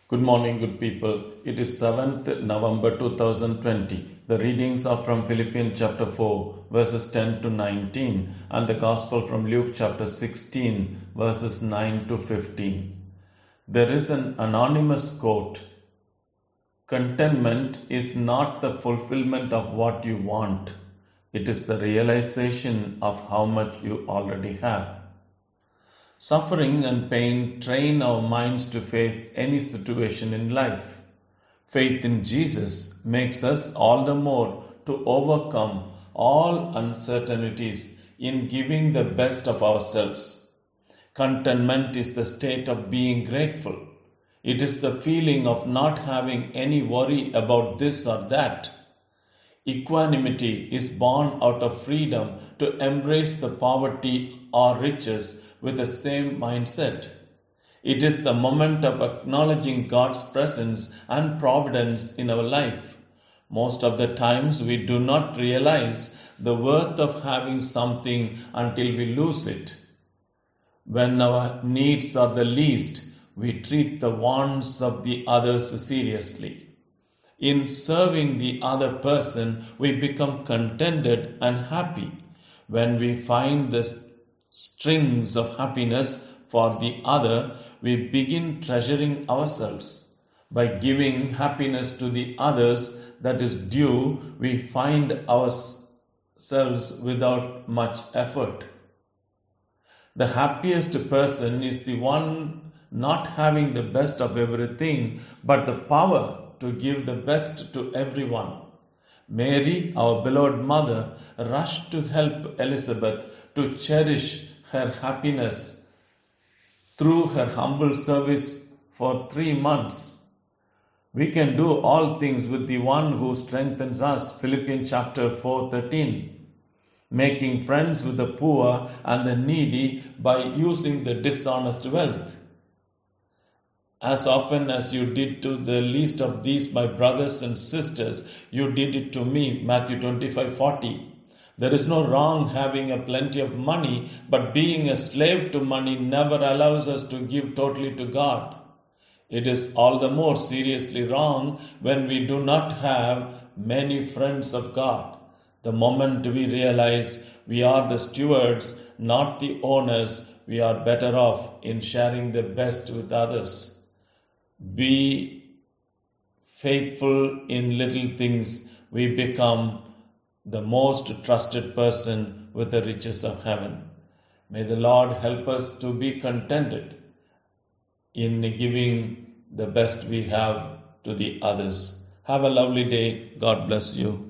Good morning, good people. It is 7th November 2020. The readings are from Philippians chapter 4, verses 10 to 19, and the Gospel from Luke chapter 16, verses 9 to 15. There is an anonymous quote: "Contentment is not the fulfillment of what you want, it is the realization of how much you already have." Suffering and pain train our minds to face any situation in life. Faith in Jesus makes us all the more to overcome all uncertainties in giving the best of ourselves. Contentment is the state of being grateful. It is the feeling of not having any worry about this or that. Equanimity is born out of freedom to embrace the poverty or riches with the same mindset. It is the moment of acknowledging God's presence and providence in our life. Most of the times we do not realize the worth of having something until we lose it. When our needs are the least, we treat the wants of the others seriously. In serving the other person, we become contented and happy. When we find the strings of happiness for the other, we begin treasuring ourselves. By giving happiness to the others that is due, we find ourselves without much effort. The happiest person is the one not having the best of everything, but the power to give the best to everyone. Mary, our beloved mother, rushed to help Elizabeth to cherish her happiness through her humble service for 3 months. We can do all things with the one who strengthens us. Philippians chapter 4:13. Making friends with the poor and the needy by using the dishonest wealth. As often as you did to the least of these, my brothers and sisters, you did it to me. Matthew 25:40. There is no wrong having a plenty of money, but being a slave to money never allows us to give totally to God. It is all the more seriously wrong when we do not have many friends of God. The moment we realize we are the stewards, not the owners, we are better off in sharing the best with others. Be faithful in little things, we become the most trusted person with the riches of heaven. May the Lord help us to be contented in giving the best we have to the others. Have a lovely day. God bless you.